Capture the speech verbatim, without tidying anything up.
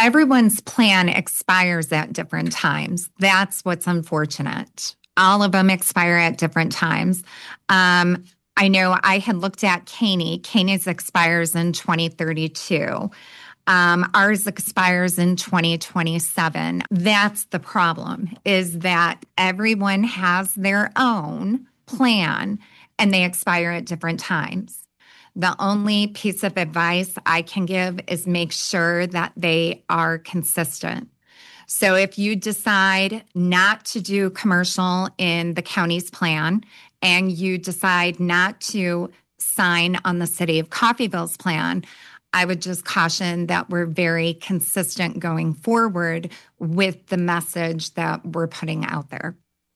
Everyone's plan expires at different times. That's what's unfortunate. All of them expire at different times. Um, I know I had looked at Caney. Caney's expires in twenty thirty-two. Um, ours expires in twenty twenty-seven. That's the problem, is that everyone has their own plan and they expire at different times. The only piece of advice I can give is make sure that they are consistent. So if you decide not to do commercial in the county's plan and you decide not to sign on the City of Coffeyville's plan, I would just caution that we're very consistent going forward with the message that we're putting out there.